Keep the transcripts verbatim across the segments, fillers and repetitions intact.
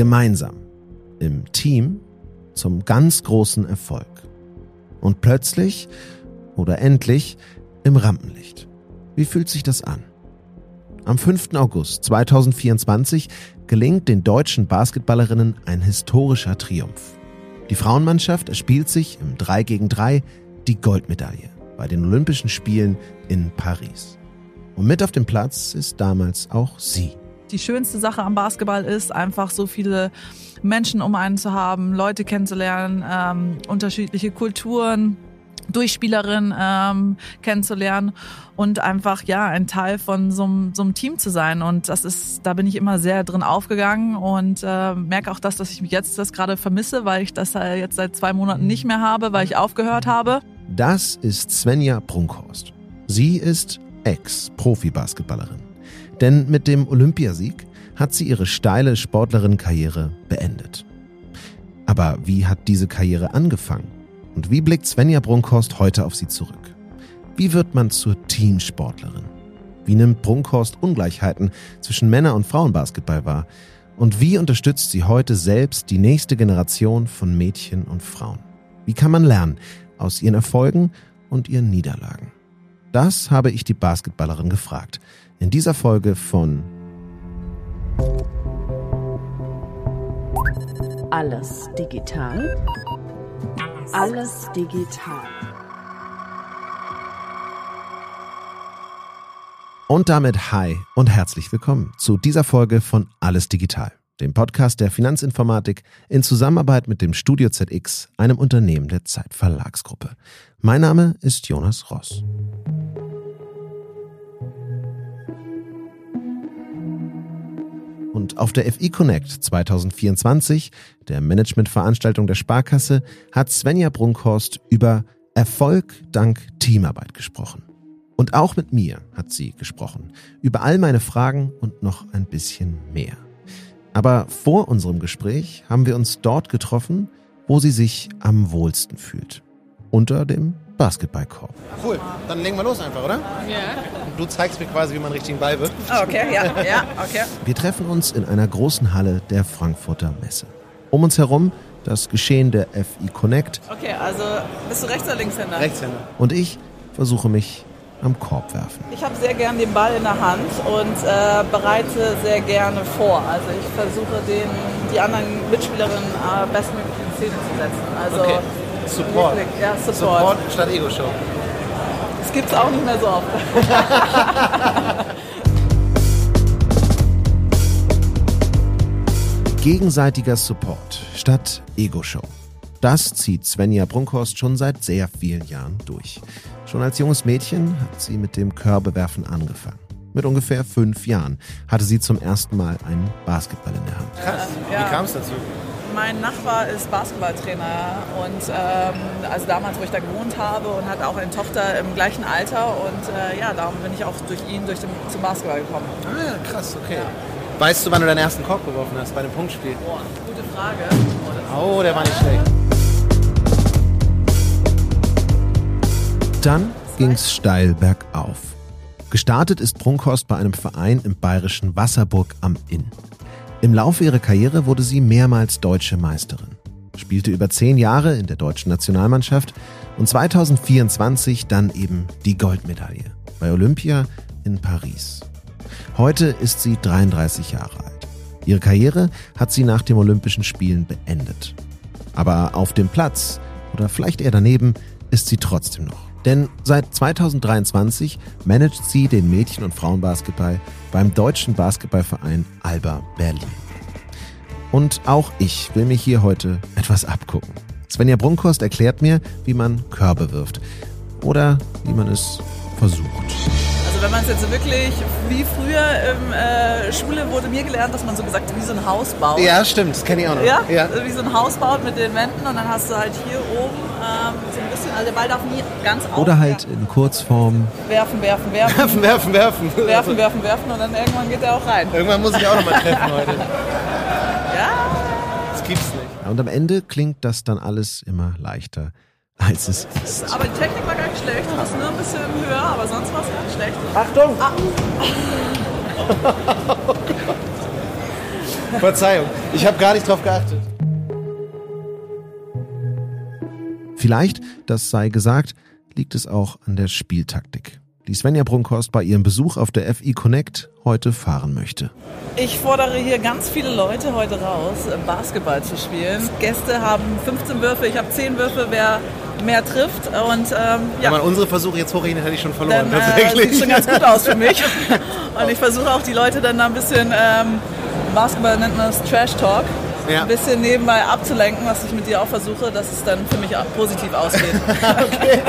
Gemeinsam, im Team, zum ganz großen Erfolg. Und plötzlich oder endlich im Rampenlicht. Wie fühlt sich das an? Am fünften August zweitausendvierundzwanzig gelingt den deutschen Basketballerinnen ein historischer Triumph. Die Frauenmannschaft erspielt sich im drei gegen drei die Goldmedaille bei den Olympischen Spielen in Paris. Und mit auf dem Platz ist damals auch sie. Die schönste Sache am Basketball ist, einfach so viele Menschen um einen zu haben, Leute kennenzulernen, ähm, unterschiedliche Kulturen, Durchspielerinnen ähm, kennenzulernen und einfach ja ein Teil von so, so einem Team zu sein. Und das ist, da bin ich immer sehr drin aufgegangen und äh, merke auch das, dass ich mich jetzt das gerade vermisse, weil ich das äh, jetzt seit zwei Monaten nicht mehr habe, weil ich aufgehört habe. Das ist Svenja Brunkhorst. Sie ist Ex-Profi-Basketballerin. Denn mit dem Olympiasieg hat sie ihre steile Sportlerinnenkarriere beendet. Aber wie hat diese Karriere angefangen? Und wie blickt Svenja Brunkhorst heute auf sie zurück? Wie wird man zur Teamsportlerin? Wie nimmt Brunkhorst Ungleichheiten zwischen Männer- und Frauenbasketball wahr? Und wie unterstützt sie heute selbst die nächste Generation von Mädchen und Frauen? Wie kann man lernen aus ihren Erfolgen und ihren Niederlagen? Das habe ich die Basketballerin gefragt. In dieser Folge von Alles digital. Alles digital. Und damit hi und herzlich willkommen zu dieser Folge von Alles digital, dem Podcast der Finanzinformatik in Zusammenarbeit mit dem Studio Z X, einem Unternehmen der Zeit Verlagsgruppe. Mein Name ist Jonas Ross. Und auf der F I Connect zweitausendvierundzwanzig, der Managementveranstaltung der Sparkasse, hat Svenja Brunkhorst über Erfolg dank Teamarbeit gesprochen. Und auch mit mir hat sie gesprochen, über all meine Fragen und noch ein bisschen mehr. Aber vor unserem Gespräch haben wir uns dort getroffen, wo sie sich am wohlsten fühlt. Unter dem Basketballkorb. Cool, dann legen wir los einfach, oder? Ja. Du zeigst mir quasi, wie man richtig Ball wirft. Okay, ja, ja, okay. Wir treffen uns in einer großen Halle der Frankfurter Messe. Um uns herum das Geschehen der F I Connect. Okay, also bist du Rechts- oder Linkshänder? Rechtshänder. Und ich versuche mich am Korb werfen. Ich habe sehr gern den Ball in der Hand und äh, bereite sehr gerne vor. Also ich versuche, den, die anderen Mitspielerinnen äh, bestmöglich in Szene zu setzen. Also okay. Support. Wirklich, ja, Support. Support statt Ego-Show. Das gibt's auch nicht mehr so oft. Gegenseitiger Support statt Ego-Show. Das zieht Svenja Brunkhorst schon seit sehr vielen Jahren durch. Schon als junges Mädchen hat sie mit dem Körbewerfen angefangen. Mit ungefähr fünf Jahren hatte sie zum ersten Mal einen Basketball in der Hand. Krass, Ähm, ja. wie kam es dazu? Mein Nachbar ist Basketballtrainer und ähm, also damals, wo ich da gewohnt habe und hatte auch eine Tochter im gleichen Alter und äh, ja, darum bin ich auch durch ihn durch den, zum Basketball gekommen. Ah ja, krass, okay. Ja. Weißt du, wann du deinen ersten Korb geworfen hast bei einem Punktspiel? Boah, gute Frage. Oh, der war nicht schlecht. Dann ging's steil bergauf. Gestartet ist Brunkhorst bei einem Verein im bayerischen Wasserburg am Inn. Im Laufe ihrer Karriere wurde sie mehrmals deutsche Meisterin, spielte über zehn Jahre in der deutschen Nationalmannschaft und zweitausendvierundzwanzig dann eben die Goldmedaille bei Olympia in Paris. Heute ist sie dreiunddreißig Jahre alt. Ihre Karriere hat sie nach den Olympischen Spielen beendet. Aber auf dem Platz, oder vielleicht eher daneben, ist sie trotzdem noch. Denn seit zweitausenddreiundzwanzig managt sie den Mädchen- und Frauenbasketball beim deutschen Basketballverein Alba Berlin. Und auch ich will mir hier heute etwas abgucken. Svenja Brunkhorst erklärt mir, wie man Körbe wirft. Oder wie man es versucht. Also wenn man es jetzt wirklich, wie früher in äh, Schule wurde mir gelernt, dass man so gesagt wie so ein Haus baut. Ja, stimmt, das kenne ich auch noch. Ja? ja, wie so ein Haus baut mit den Wänden und dann hast du halt hier oben ähm, so ein bisschen, also der Ball darf nie ganz auf. Oder halt in Kurzform. Werfen, werfen, werfen. Werfen, werfen, werfen. Werfen, werfen, werfen und dann irgendwann geht er auch rein. Irgendwann muss ich auch nochmal treffen heute. Ja. Das gibt's nicht. Ja, und am Ende klingt das dann alles immer leichter, als es ist. Aber die Technik war gar nicht schlecht, du bist nur ein bisschen höher, aber sonst war es gar nicht schlecht. Achtung! Ah. Verzeihung, ich habe gar nicht drauf geachtet. Vielleicht, das sei gesagt, liegt es auch an der Spieltaktik, die Svenja Brunkhorst bei ihrem Besuch auf der F I Connect heute fahren möchte. Ich fordere hier ganz viele Leute heute raus, Basketball zu spielen. Gäste haben fünfzehn Würfe, ich habe zehn Würfe, wer mehr trifft. Und, ähm, ja. Wenn man unsere Versuche jetzt hochrechnet, hätte ich schon verloren. Dann, tatsächlich. Äh, sieht schon ganz gut aus für mich. Und ich versuche auch die Leute dann da ein bisschen, ähm, Basketball nennt man das Trash Talk, ja. ein bisschen nebenbei abzulenken, was ich mit dir auch versuche, dass es dann für mich auch positiv ausgeht. Okay.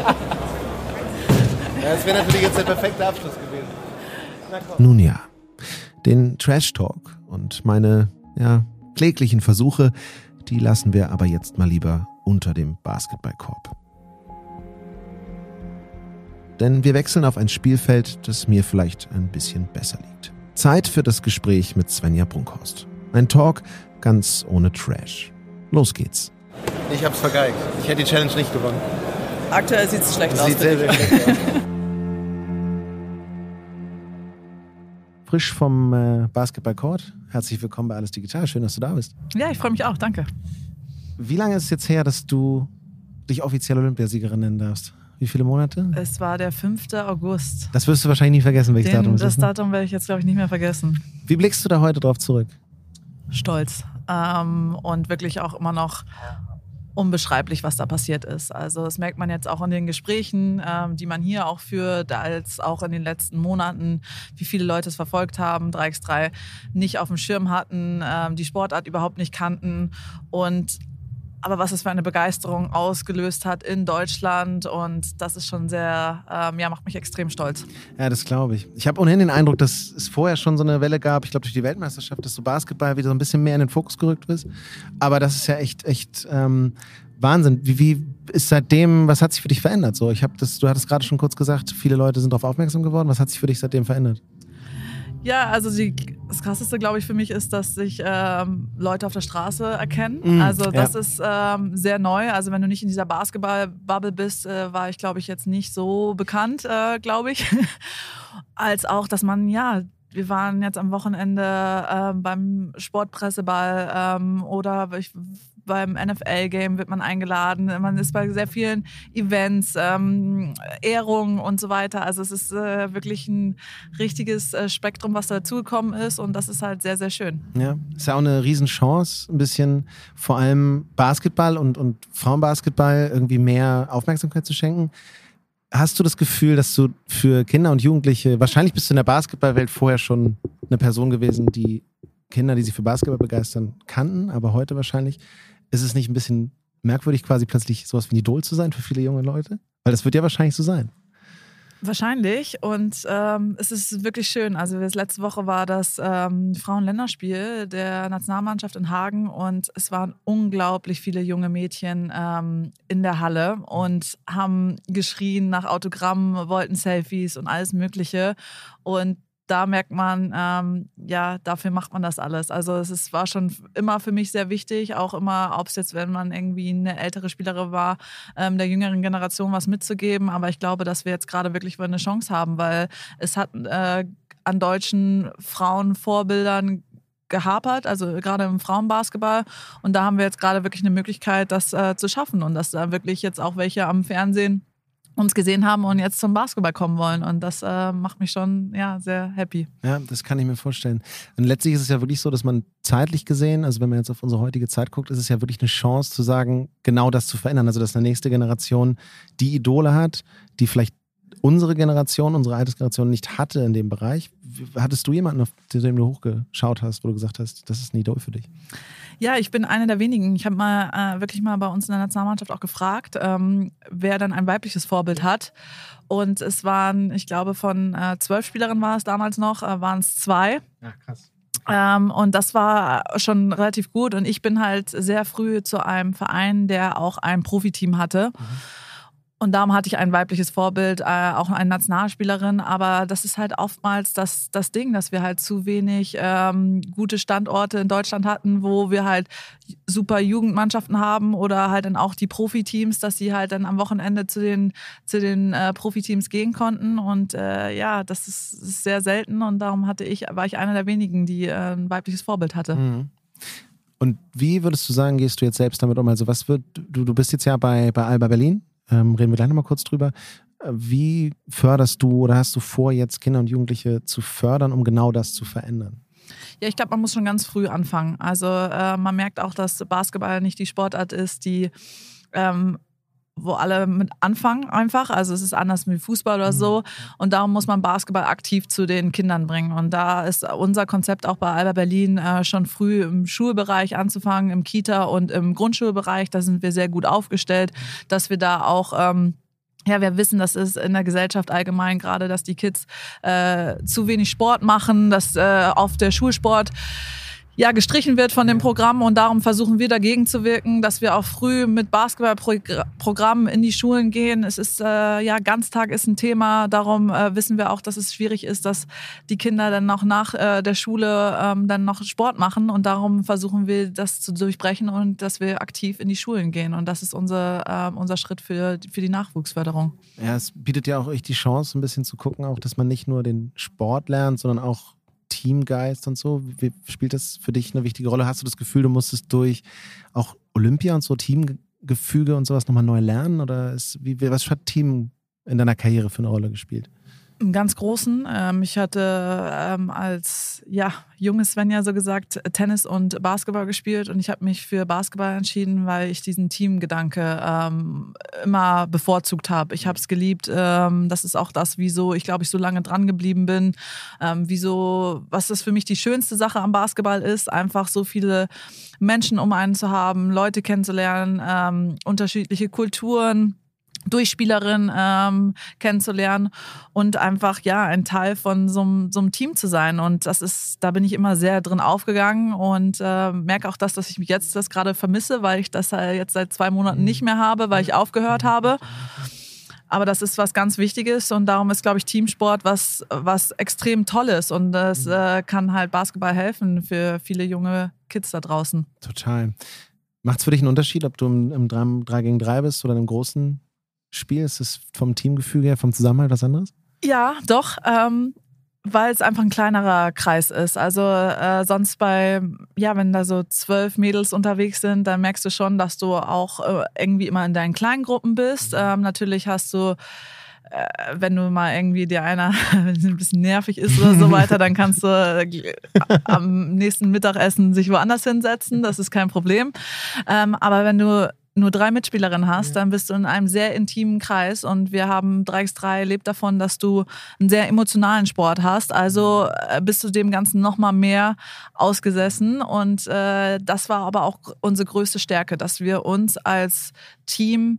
Ja, das wäre natürlich jetzt der perfekte Abschluss gewesen. Nun ja, den Trash Talk und meine ja, kläglichen Versuche, die lassen wir aber jetzt mal lieber unter dem Basketballkorb. Denn wir wechseln auf ein Spielfeld, das mir vielleicht ein bisschen besser liegt. Zeit für das Gespräch mit Svenja Brunkhorst. Ein Talk ganz ohne Trash. Los geht's. Ich hab's vergeigt. Ich hätte die Challenge nicht gewonnen. Aktuell sieht es schlecht aus. Sieht sehr, sehr schlecht aus. Frisch vom äh, Basketballcourt. Herzlich willkommen bei Alles Digital. Schön, dass du da bist. Ja, ich freue mich auch. Danke. Wie lange ist es jetzt her, dass du dich offiziell Olympiasiegerin nennen darfst? Wie viele Monate? Es war der fünfte August. Das wirst du wahrscheinlich nie vergessen, welches Den, Datum es das ist. Ne? Datum werde ich jetzt, glaube ich, nicht mehr vergessen. Wie blickst du da heute drauf zurück? Stolz. Ähm, und wirklich auch immer noch unbeschreiblich, was da passiert ist. Also das merkt man jetzt auch in den Gesprächen, ähm, die man hier auch führt, als auch in den letzten Monaten, wie viele Leute es verfolgt haben, drei gegen drei nicht auf dem Schirm hatten, ähm, die Sportart überhaupt nicht kannten und aber was es für eine Begeisterung ausgelöst hat in Deutschland und das ist schon sehr, ähm, ja, macht mich extrem stolz. Ja, das glaube ich. Ich habe ohnehin den Eindruck, dass es vorher schon so eine Welle gab, ich glaube durch die Weltmeisterschaft, dass so Basketball wieder so ein bisschen mehr in den Fokus gerückt ist. Aber das ist ja echt, echt ähm, Wahnsinn. Wie, wie ist seitdem, was hat sich für dich verändert? So, ich habe das, du hattest gerade schon kurz gesagt, viele Leute sind darauf aufmerksam geworden. Was hat sich für dich seitdem verändert? Ja, also die, das Krasseste, glaube ich, für mich ist, dass sich ähm, Leute auf der Straße erkennen. Mm, also das ja. ist ähm, sehr neu. Also wenn du nicht in dieser Basketball-Bubble bist, äh, war ich, glaube ich, jetzt nicht so bekannt, äh, glaube ich. Als auch, dass man, ja, wir waren jetzt am Wochenende äh, beim Sportpresseball ähm, oder ich, beim N F L-Game wird man eingeladen. Man ist bei sehr vielen Events, ähm, Ehrungen und so weiter. Also es ist äh, wirklich ein richtiges äh, Spektrum, was dazugekommen ist und das ist halt sehr, sehr schön. Ja, ist ja auch eine Riesenchance, ein bisschen vor allem Basketball und, und Frauenbasketball irgendwie mehr Aufmerksamkeit zu schenken. Hast du das Gefühl, dass du für Kinder und Jugendliche, wahrscheinlich bist du in der Basketballwelt vorher schon eine Person gewesen, die Kinder, die sich für Basketball begeistern, kannten, aber heute wahrscheinlich, ist es nicht ein bisschen merkwürdig, quasi plötzlich sowas wie ein Idol zu sein für viele junge Leute? Weil das wird ja wahrscheinlich so sein. Wahrscheinlich und ähm, es ist wirklich schön. Also das letzte Woche war das ähm, Frauenländerspiel der Nationalmannschaft in Hagen und es waren unglaublich viele junge Mädchen ähm, in der Halle und haben geschrien nach Autogrammen, wollten Selfies und alles Mögliche und da merkt man, ähm, ja, dafür macht man das alles. Also es ist, war schon immer für mich sehr wichtig, auch immer, ob es jetzt, wenn man irgendwie eine ältere Spielerin war, ähm, der jüngeren Generation was mitzugeben. Aber ich glaube, dass wir jetzt gerade wirklich eine Chance haben, weil es hat äh, an deutschen Frauenvorbildern gehapert, also gerade im Frauenbasketball. Und da haben wir jetzt gerade wirklich eine Möglichkeit, das äh, zu schaffen und dass da wirklich jetzt auch welche am Fernsehen uns gesehen haben und jetzt zum Basketball kommen wollen. Und das äh, macht mich schon ja, sehr happy. Ja, das kann ich mir vorstellen. Und letztlich ist es ja wirklich so, dass man zeitlich gesehen, also wenn man jetzt auf unsere heutige Zeit guckt, ist es ja wirklich eine Chance zu sagen, genau das zu verändern. Also dass eine nächste Generation die Idole hat, die vielleicht unsere Generation, unsere Altersgeneration nicht hatte in dem Bereich. Hattest du jemanden, auf den du hochgeschaut hast, wo du gesagt hast, das ist ein Idol für dich? Ja, ich bin eine der wenigen. Ich habe mal äh, wirklich mal bei uns in der Nationalmannschaft auch gefragt, ähm, wer dann ein weibliches Vorbild hat. Und es waren, ich glaube, von äh, zwölf Spielerinnen war es damals noch, äh, waren es zwei. Ja, krass. Ähm, und das war schon relativ gut. Und ich bin halt sehr früh zu einem Verein, der auch ein Profiteam hatte. Mhm. Und darum hatte ich ein weibliches Vorbild, äh, auch eine Nationalspielerin. Aber das ist halt oftmals das, das Ding, dass wir halt zu wenig ähm, gute Standorte in Deutschland hatten, wo wir halt super Jugendmannschaften haben oder halt dann auch die Profiteams, dass sie halt dann am Wochenende zu den, zu den äh, Profiteams gehen konnten. Und äh, ja, das ist, ist sehr selten. Und darum hatte ich, war ich einer der wenigen, die äh, ein weibliches Vorbild hatte. Mhm. Und wie würdest du sagen, gehst du jetzt selbst damit um? Also was wird, du, du bist jetzt ja bei, bei Alba Berlin. Ähm, reden wir gleich nochmal kurz drüber. Wie förderst du oder hast du vor, jetzt Kinder und Jugendliche zu fördern, um genau das zu verändern? Ja, ich glaube, man muss schon ganz früh anfangen. Also äh, man merkt auch, dass Basketball nicht die Sportart ist, die ähm, wo alle mit anfangen einfach. Also es ist anders wie Fußball oder so. Und darum muss man Basketball aktiv zu den Kindern bringen. Und da ist unser Konzept auch bei Alba Berlin äh, schon früh im Schulbereich anzufangen, im Kita- und im Grundschulbereich. Da sind wir sehr gut aufgestellt, dass wir da auch... Ähm, Ja, wir wissen, das ist in der Gesellschaft allgemein gerade, dass die Kids äh, zu wenig Sport machen, dass äh, auf der Schulsport ja gestrichen wird von dem Programm und darum versuchen wir dagegen zu wirken, dass wir auch früh mit Basketballprogrammen in die Schulen gehen. Es ist äh, ja Ganztag ist ein Thema, darum äh, wissen wir auch, dass es schwierig ist, dass die Kinder dann noch nach äh, der Schule ähm, dann noch Sport machen und darum versuchen wir das zu durchbrechen und dass wir aktiv in die Schulen gehen und das ist unser, äh, unser Schritt für, für die Nachwuchsförderung. Ja, es bietet ja auch echt die Chance, ein bisschen zu gucken, auch, dass man nicht nur den Sport lernt, sondern auch Teamgeist und so. Wie, spielt das für dich eine wichtige Rolle? Hast du das Gefühl, du musstest durch auch Olympia und so Teamgefüge und sowas nochmal neu lernen? Oder ist, wie, was hat Team in deiner Karriere für eine Rolle gespielt? Im ganz Großen. Ähm, ich hatte ähm, als ja, junge Svenja so gesagt Tennis und Basketball gespielt und ich habe mich für Basketball entschieden, weil ich diesen Teamgedanke ähm, immer bevorzugt habe. Ich habe es geliebt. Ähm, das ist auch das, wieso ich glaube ich so lange dran geblieben bin. Ähm, wieso, was das für mich die schönste Sache am Basketball ist, einfach so viele Menschen um einen zu haben, Leute kennenzulernen, ähm, unterschiedliche Kulturen. Durchspielerin ähm, kennenzulernen und einfach ja ein Teil von so einem, so einem Team zu sein und das ist, da bin ich immer sehr drin aufgegangen und äh, merke auch das, dass ich mich jetzt das gerade vermisse, weil ich das äh, jetzt seit zwei Monaten nicht mehr habe, weil ich aufgehört habe. Aber das ist was ganz Wichtiges und darum ist, glaube ich, Teamsport was, was extrem Tolles und das äh, kann halt Basketball helfen für viele junge Kids da draußen. Total. Macht es für dich einen Unterschied, ob du im, im drei gegen drei bist oder im großen Spiel? Ist es vom Teamgefüge her, vom Zusammenhalt was anderes? Ja, doch, ähm, weil es einfach ein kleinerer Kreis ist. Also äh, sonst bei, ja, wenn da so zwölf Mädels unterwegs sind, dann merkst du schon, dass du auch äh, irgendwie immer in deinen kleinen Gruppen bist. Ähm, natürlich hast du äh, wenn du mal irgendwie dir einer ein bisschen nervig ist oder so weiter, dann kannst du äh, am nächsten Mittagessen sich woanders hinsetzen. Das ist kein Problem. Ähm, aber wenn du nur drei Mitspielerinnen hast, dann bist du in einem sehr intimen Kreis und wir haben drei gegen drei lebt davon, dass du einen sehr emotionalen Sport hast, also bist du dem Ganzen noch mal mehr ausgesessen und äh, das war aber auch unsere größte Stärke, dass wir uns als Team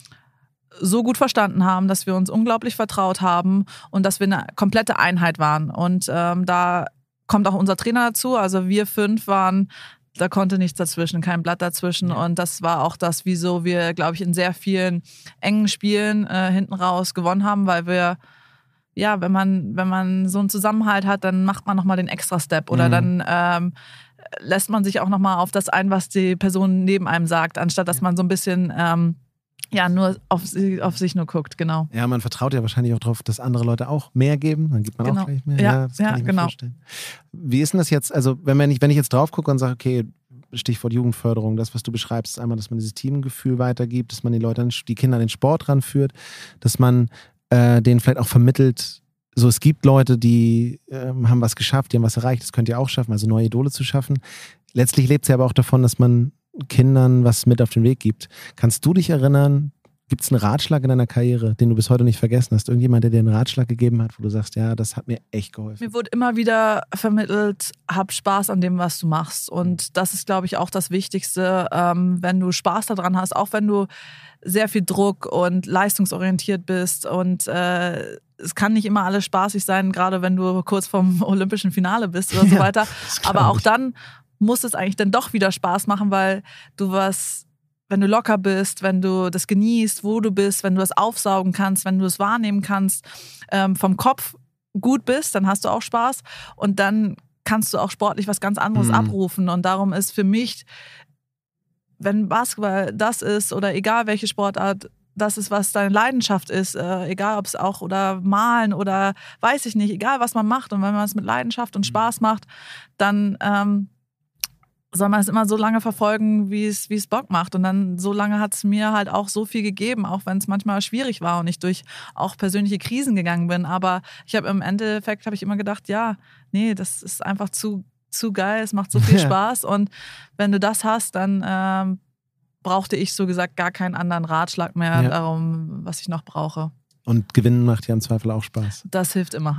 so gut verstanden haben, dass wir uns unglaublich vertraut haben und dass wir eine komplette Einheit waren und ähm, da kommt auch unser Trainer dazu, also wir fünf waren da konnte nichts dazwischen, kein Blatt dazwischen. Ja. Und das war auch das, wieso wir, glaube ich, in sehr vielen engen Spielen äh, hinten raus gewonnen haben, weil wir, ja, wenn man, wenn man so einen Zusammenhalt hat, dann macht man nochmal den Extra-Step oder mhm. dann ähm, lässt man sich auch nochmal auf das ein, was die Person neben einem sagt, anstatt dass man so ein bisschen ähm, ja, nur auf, auf sich nur guckt, genau. Ja, man vertraut ja wahrscheinlich auch darauf, dass andere Leute auch mehr geben, dann gibt man genau. auch gleich mehr. Ja, ja das kann ja, ich mir genau. vorstellen. Wie ist denn das jetzt, also wenn, man nicht, wenn ich jetzt drauf gucke und sage, okay, Stichwort Jugendförderung, das, was du beschreibst, ist einmal, dass man dieses Teamgefühl weitergibt, dass man die Leute, die Kinder an den Sport ranführt, dass man äh, denen vielleicht auch vermittelt, so es gibt Leute, die äh, haben was geschafft, die haben was erreicht, das könnt ihr auch schaffen, also neue Idole zu schaffen. Letztlich lebt es ja aber auch davon, dass man Kindern was mit auf den Weg gibt. Kannst du dich erinnern, gibt es einen Ratschlag in deiner Karriere, den du bis heute nicht vergessen hast? Irgendjemand, der dir einen Ratschlag gegeben hat, wo du sagst, ja, das hat mir echt geholfen? Mir wurde immer wieder vermittelt, hab Spaß an dem, was du machst. Und das ist, glaube ich, auch das Wichtigste, ähm, wenn du Spaß daran hast, auch wenn du sehr viel Druck und leistungsorientiert bist. Und äh, es kann nicht immer alles spaßig sein, gerade wenn du kurz vorm olympischen Finale bist oder so weiter. Ja, aber auch dann muss es eigentlich dann doch wieder Spaß machen, weil du was... wenn du locker bist, wenn du das genießt, wo du bist, wenn du es aufsaugen kannst, wenn du es wahrnehmen kannst, ähm, vom Kopf gut bist, dann hast du auch Spaß und dann kannst du auch sportlich was ganz anderes mhm. abrufen. Und darum ist für mich, wenn Basketball das ist oder egal welche Sportart, das ist, was deine Leidenschaft ist, äh, egal ob es auch oder Malen oder weiß ich nicht, egal was man macht und wenn man es mit Leidenschaft und Spaß macht, dann ähm, soll man es immer so lange verfolgen, wie es, wie es Bock macht. Und dann so lange hat es mir halt auch so viel gegeben, auch wenn es manchmal schwierig war und ich durch auch persönliche Krisen gegangen bin. Aber ich habe im Endeffekt, habe ich immer gedacht, ja, nee, das ist einfach zu, zu geil, es macht so viel Spaß. Und wenn du das hast, dann ähm, brauchte ich so gesagt gar keinen anderen Ratschlag mehr ja. darum, was ich noch brauche. Und Gewinnen macht ja im Zweifel auch Spaß. Das hilft immer.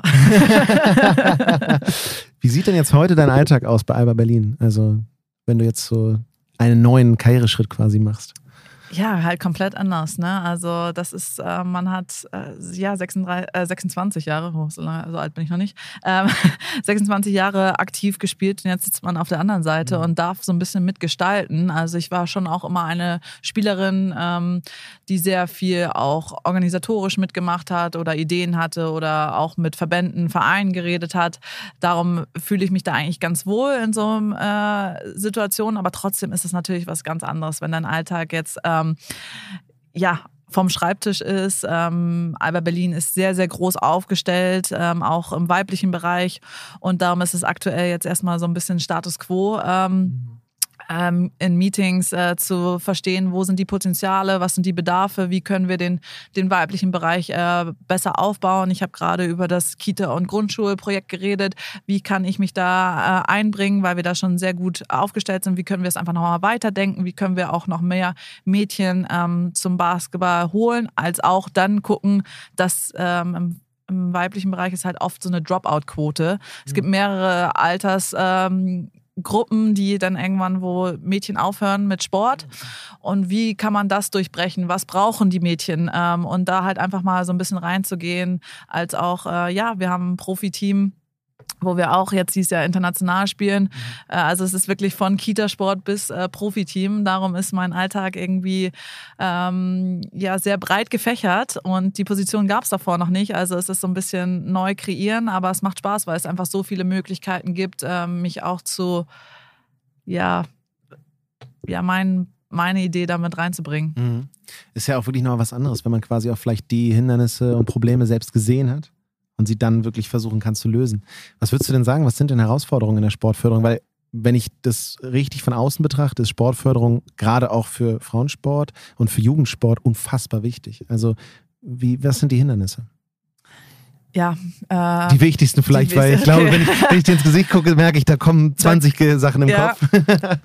Wie sieht denn jetzt heute dein Alltag aus bei Alba Berlin? Also wenn du jetzt so einen neuen Karriereschritt quasi machst. Ja, halt komplett anders, ne? Also das ist, äh, man hat äh, ja sechsunddreißig, äh, sechsundzwanzig Jahre, oh, so, lange, so alt bin ich noch nicht, ähm, sechsundzwanzig Jahre aktiv gespielt und jetzt sitzt man auf der anderen Seite mhm. und darf so ein bisschen mitgestalten. Also ich war schon auch immer eine Spielerin, ähm, die sehr viel auch organisatorisch mitgemacht hat oder Ideen hatte oder auch mit Verbänden, Vereinen geredet hat. Darum fühle ich mich da eigentlich ganz wohl in so einer äh, Situation, aber trotzdem ist es natürlich was ganz anderes, wenn dein Alltag jetzt ähm, ja, vom Schreibtisch ist. Ähm, Alba Berlin ist sehr, sehr groß aufgestellt, ähm, auch im weiblichen Bereich. Und darum ist es aktuell jetzt erstmal so ein bisschen Status Quo. Ähm, ähm, in Meetings äh, zu verstehen, wo sind die Potenziale, was sind die Bedarfe, wie können wir den, den weiblichen Bereich äh, besser aufbauen. Ich habe gerade über das Kita- und Grundschulprojekt geredet. Wie kann ich mich da äh, einbringen, weil wir da schon sehr gut aufgestellt sind. Wie können wir es einfach nochmal weiterdenken? Wie können wir auch noch mehr Mädchen ähm, zum Basketball holen, als auch dann gucken, dass ähm, im im weiblichen Bereich ist halt oft so eine Dropout-Quote. Es gibt mehrere Alters ähm, Gruppen, die dann irgendwann, wo Mädchen aufhören mit Sport und wie kann man das durchbrechen, was brauchen die Mädchen ähm, und da halt einfach mal so ein bisschen reinzugehen, als auch, äh, ja, wir haben ein Profiteam, wo wir auch jetzt dieses Jahr international spielen. Äh, also es ist wirklich von Kitasport bis äh, Profiteam. Darum ist mein Alltag irgendwie ähm, ja, sehr breit gefächert und die Position gab es davor noch nicht. Also es ist so ein bisschen neu kreieren, aber es macht Spaß, weil es einfach so viele Möglichkeiten gibt, äh, mich auch zu, ja, ja mein, meine Idee damit reinzubringen. Mhm. Ist ja auch wirklich noch was anderes, wenn man quasi auch vielleicht die Hindernisse und Probleme selbst gesehen hat und sie dann wirklich versuchen kann zu lösen. Was würdest du denn sagen, was sind denn Herausforderungen in der Sportförderung? Weil wenn ich das richtig von außen betrachte, ist Sportförderung gerade auch für Frauensport und für Jugendsport unfassbar wichtig. Also wie, was sind die Hindernisse? Ja, äh, die wichtigsten vielleicht, die weil ich glaube, wenn ich, wenn ich dir ins Gesicht gucke, merke ich, da kommen zwanzig Sachen im ja. Kopf.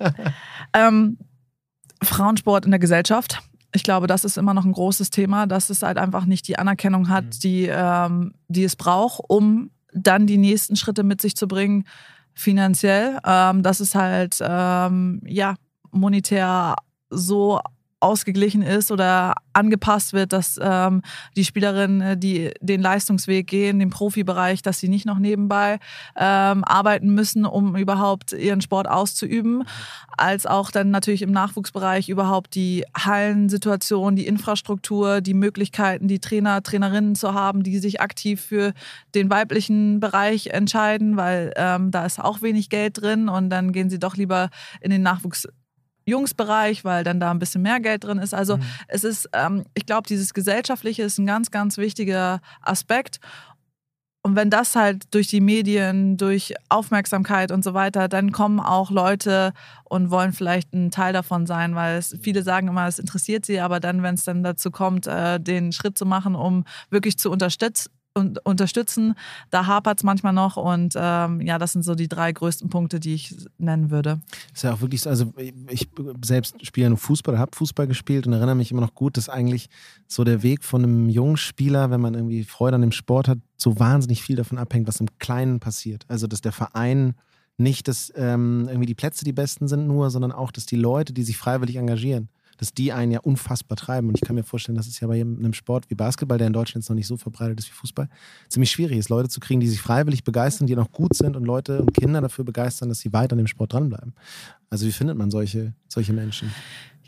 ähm, Frauensport in der Gesellschaft. Ich glaube, das ist immer noch ein großes Thema, dass es halt einfach nicht die Anerkennung hat, mhm. die, ähm, die es braucht, um dann die nächsten Schritte mit sich zu bringen, finanziell. Ähm, dass es halt ähm, ja, monetär so ausgeglichen ist oder angepasst wird, dass ähm, die Spielerinnen, die den Leistungsweg gehen, den Profibereich, dass sie nicht noch nebenbei ähm, arbeiten müssen, um überhaupt ihren Sport auszuüben, als auch dann natürlich im Nachwuchsbereich überhaupt die Hallensituation, die Infrastruktur, die Möglichkeiten, die Trainer, Trainerinnen zu haben, die sich aktiv für den weiblichen Bereich entscheiden, weil ähm, da ist auch wenig Geld drin und dann gehen sie doch lieber in den Nachwuchs Jungsbereich, weil dann da ein bisschen mehr Geld drin ist. Also mhm. es ist, ähm, ich glaube, dieses Gesellschaftliche ist ein ganz, ganz wichtiger Aspekt. Und wenn das halt durch die Medien, durch Aufmerksamkeit und so weiter, dann kommen auch Leute und wollen vielleicht ein Teil davon sein, weil es, viele sagen immer, es interessiert sie, aber dann, wenn es dann dazu kommt, äh, den Schritt zu machen, um wirklich zu unterstützen, und unterstützen. Da hapert es manchmal noch und ähm, ja, das sind so die drei größten Punkte, die ich nennen würde. Ist ja auch wirklich so, also ich selbst spiele Fußball, habe Fußball gespielt und erinnere mich immer noch gut, dass eigentlich so der Weg von einem jungen Spieler, wenn man irgendwie Freude an dem Sport hat, so wahnsinnig viel davon abhängt, was im Kleinen passiert. Also dass der Verein nicht, dass ähm, irgendwie die Plätze die besten sind nur, sondern auch, dass die Leute, die sich freiwillig engagieren, dass die einen ja unfassbar treiben. Und ich kann mir vorstellen, dass es ja bei einem Sport wie Basketball, der in Deutschland jetzt noch nicht so verbreitet ist wie Fußball, ziemlich schwierig ist, Leute zu kriegen, die sich freiwillig begeistern, die noch gut sind und Leute und Kinder dafür begeistern, dass sie weiter an dem Sport dranbleiben. Also wie findet man solche, solche Menschen?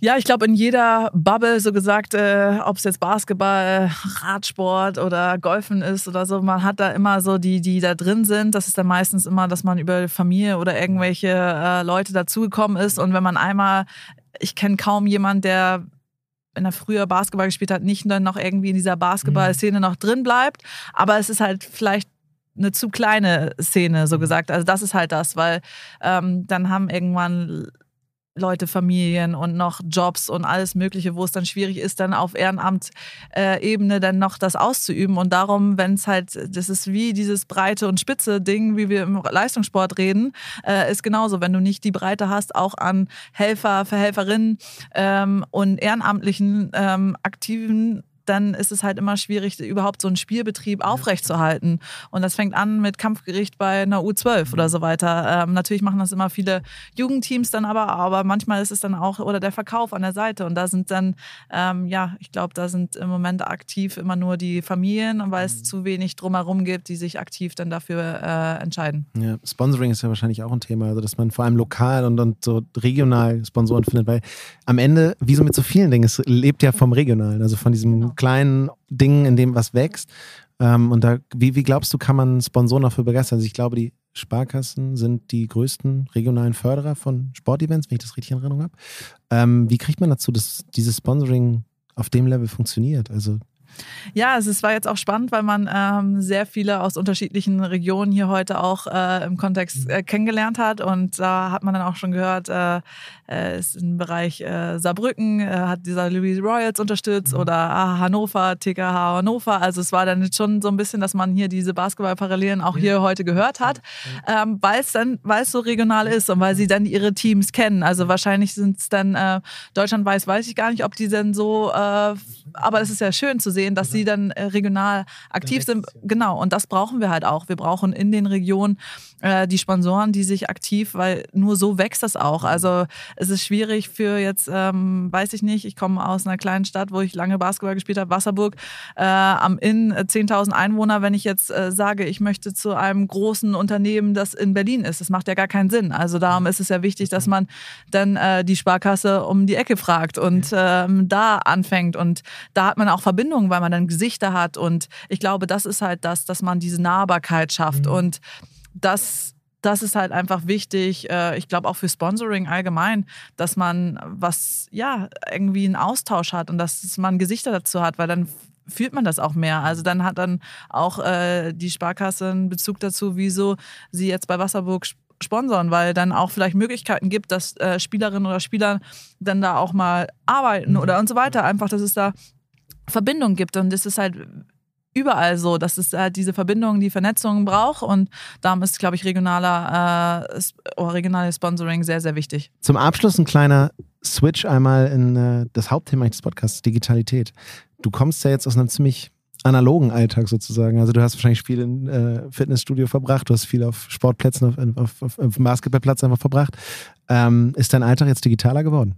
Ja, ich glaube in jeder Bubble, so gesagt, äh, ob es jetzt Basketball, Radsport oder Golfen ist oder so, man hat da immer so die, die da drin sind. Das ist dann meistens immer, dass man über Familie oder irgendwelche äh, Leute dazugekommen ist. Und wenn man einmal, ich kenne kaum jemanden, der wenn er früher Basketball gespielt hat, nicht dann noch irgendwie in dieser Basketball-Szene noch drin bleibt. Aber es ist halt vielleicht eine zu kleine Szene, so gesagt. Also das ist halt das, weil ähm, dann haben irgendwann Leute, Familien und noch Jobs und alles Mögliche, wo es dann schwierig ist, dann auf Ehrenamt-Ebene dann noch das auszuüben. Und darum, wenn es halt, das ist wie dieses breite und spitze Ding, wie wir im Leistungssport reden, äh, ist genauso. Wenn du nicht die Breite hast, auch an Helfer, Verhelferinnen ähm, und ehrenamtlichen ähm, Aktiven, dann ist es halt immer schwierig, überhaupt so einen Spielbetrieb aufrechtzuerhalten. Und das fängt an mit Kampfgericht bei einer U zwölf oder so weiter. Ähm, natürlich machen das immer viele Jugendteams dann aber, aber manchmal ist es dann auch, oder der Verkauf an der Seite. Und da sind dann, ähm, ja, ich glaube, da sind im Moment aktiv immer nur die Familien, weil es zu wenig drumherum gibt, die sich aktiv dann dafür äh, entscheiden. Ja, Sponsoring ist ja wahrscheinlich auch ein Thema, also dass man vor allem lokal und, und so regional Sponsoren findet, weil am Ende, wie so mit so vielen Dingen, es lebt ja vom Regionalen, also von diesem genau. kleinen Dingen, in dem was wächst. Ähm, und da, wie, wie glaubst du, kann man Sponsoren dafür begeistern? Also ich glaube, die Sparkassen sind die größten regionalen Förderer von Sportevents, wenn ich das richtig in Erinnerung habe. Ähm, wie kriegt man dazu, dass dieses Sponsoring auf dem Level funktioniert? Also Ja, also es war jetzt auch spannend, weil man ähm, sehr viele aus unterschiedlichen Regionen hier heute auch äh, im Kontext äh, kennengelernt hat. Und da hat man dann auch schon gehört, äh, äh, ist im Bereich äh, Saarbrücken, äh, hat dieser Louis Royals unterstützt oder ah, Hannover, T K H Hannover. Also es war dann jetzt schon so ein bisschen, dass man hier diese Basketballparallelen auch hier heute gehört hat, ähm, weil es dann, weil es so regional ist und weil sie dann ihre Teams kennen. Also wahrscheinlich sind es dann äh, deutschlandweit, weiß ich gar nicht, ob die denn so, äh, aber es ist ja schön zu sehen, dass sie dann äh, regional aktiv sind. Genau, und das brauchen wir halt auch. Wir brauchen in den Regionen äh, die Sponsoren, die sich aktiv, weil nur so wächst das auch. Also es ist schwierig für jetzt, ähm, weiß ich nicht, ich komme aus einer kleinen Stadt, wo ich lange Basketball gespielt habe, Wasserburg, äh, am Inn, äh, zehntausend Einwohner, wenn ich jetzt äh, sage, ich möchte zu einem großen Unternehmen, das in Berlin ist. Das macht ja gar keinen Sinn. Also darum ist es ja wichtig, dass man dann äh, die Sparkasse um die Ecke fragt und ähm, da anfängt. Und da hat man auch Verbindungen, weil man dann Gesichter hat und ich glaube, das ist halt das, dass man diese Nahbarkeit schafft mhm. und das, das ist halt einfach wichtig, ich glaube auch für Sponsoring allgemein, dass man was, ja, irgendwie einen Austausch hat und dass man Gesichter dazu hat, weil dann fühlt man das auch mehr. Also dann hat dann auch äh, die Sparkasse einen Bezug dazu, wieso sie jetzt bei Wasserburg sponsern, weil dann auch vielleicht Möglichkeiten gibt, dass äh, Spielerinnen oder Spieler dann da auch mal arbeiten oder und so weiter. Einfach, dass es da Verbindung gibt und es ist halt überall so, dass es halt diese Verbindung, die Vernetzung braucht und darum ist, glaube ich, regionaler, äh, oder regionales Sponsoring sehr, sehr wichtig. Zum Abschluss ein kleiner Switch einmal in äh, das Hauptthema des Podcasts, Digitalität. Du kommst ja jetzt aus einem ziemlich analogen Alltag sozusagen, also du hast wahrscheinlich viel im äh, Fitnessstudio verbracht, du hast viel auf Sportplätzen, auf, auf, auf, auf dem Basketballplatz einfach verbracht. Ähm, ist dein Alltag jetzt digitaler geworden?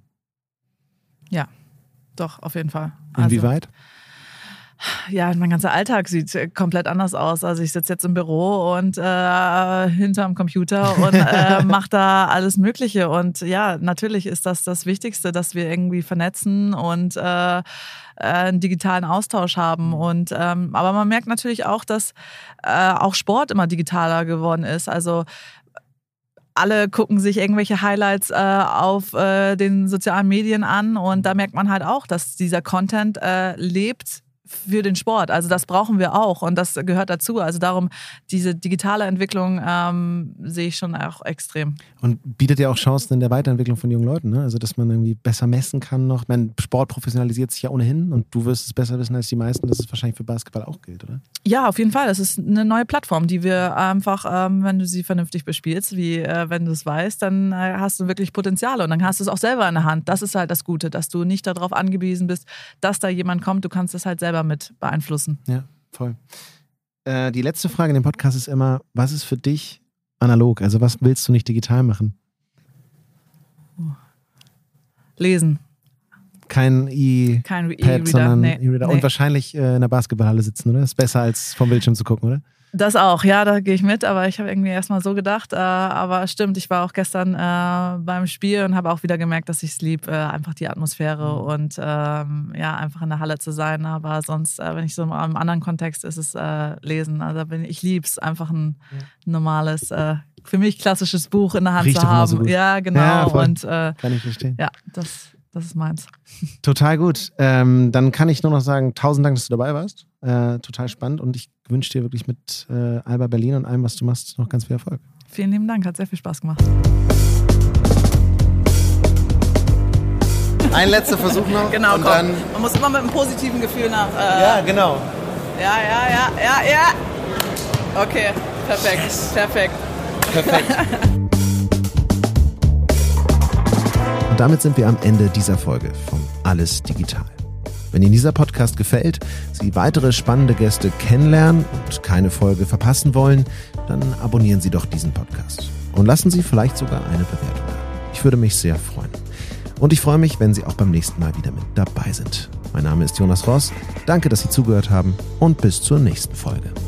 Ja. Doch, auf jeden Fall. Inwieweit? Also, ja, mein ganzer Alltag sieht komplett anders aus. Also ich sitze jetzt im Büro und äh, hinterm Computer und äh, mache da alles Mögliche. Und ja, natürlich ist das das Wichtigste, dass wir irgendwie vernetzen und äh, einen digitalen Austausch haben. Und, ähm, aber man merkt natürlich auch, dass äh, auch Sport immer digitaler geworden ist. Also alle gucken sich irgendwelche Highlights äh, auf äh, den sozialen Medien an und da merkt man halt auch, dass dieser Content äh, lebt für den Sport. Also das brauchen wir auch und das gehört dazu. Also darum, diese digitale Entwicklung ähm, sehe ich schon auch extrem. Und bietet ja auch Chancen in der Weiterentwicklung von jungen Leuten, ne? Also dass man irgendwie besser messen kann noch. Ich meine, Sport professionalisiert sich ja ohnehin und du wirst es besser wissen als die meisten, dass es wahrscheinlich für Basketball auch gilt, oder? Ja, auf jeden Fall. Das ist eine neue Plattform, die wir einfach, ähm, wenn du sie vernünftig bespielst, wie äh, wenn du es weißt, dann äh, hast du wirklich Potenziale und dann hast du es auch selber in der Hand. Das ist halt das Gute, dass du nicht darauf angewiesen bist, dass da jemand kommt. Du kannst es halt selber mit beeinflussen. Ja, voll. Äh, die letzte Frage in dem Podcast ist immer, was ist für dich analog? Also was willst du nicht digital machen? Lesen. Kein E-Pad, Kein E-Reader, sondern nee, E-Reader. Nee. Und wahrscheinlich äh, in der Basketballhalle sitzen, oder? Ist besser als vom Bildschirm zu gucken, oder? Das auch, ja, da gehe ich mit, aber ich habe irgendwie erstmal so gedacht. Äh, aber stimmt, ich war auch gestern äh, beim Spiel und habe auch wieder gemerkt, dass ich es lieb, äh, einfach die Atmosphäre und ähm, ja, einfach in der Halle zu sein. Aber sonst, äh, wenn ich so im anderen Kontext ist es äh, lesen. Also bin ich, ich liebe es, einfach ein normales, äh, für mich klassisches Buch in der Hand Riecht zu doch immer haben. so gut. Ja, genau. Ja, voll. Und äh, Kann ich verstehen. ja, das, das ist meins. Total gut. Ähm, dann kann ich nur noch sagen, tausend Dank, dass du dabei warst. Äh, total spannend und ich wünsche dir wirklich mit äh, Alba Berlin und allem, was du machst, noch ganz viel Erfolg. Vielen lieben Dank, hat sehr viel Spaß gemacht. Ein letzter Versuch noch. Genau, und komm. dann. Man muss immer mit einem positiven Gefühl nach. Äh, Ja, genau. ja, ja, ja, ja, ja. Okay, perfekt, perfekt. Perfekt. Und damit sind wir am Ende dieser Folge von Alles Digital. Wenn Ihnen dieser Podcast gefällt, Sie weitere spannende Gäste kennenlernen und keine Folge verpassen wollen, dann abonnieren Sie doch diesen Podcast und lassen Sie vielleicht sogar eine Bewertung da. Ich würde mich sehr freuen. Und ich freue mich, wenn Sie auch beim nächsten Mal wieder mit dabei sind. Mein Name ist Jonas Ross. Danke, dass Sie zugehört haben und bis zur nächsten Folge.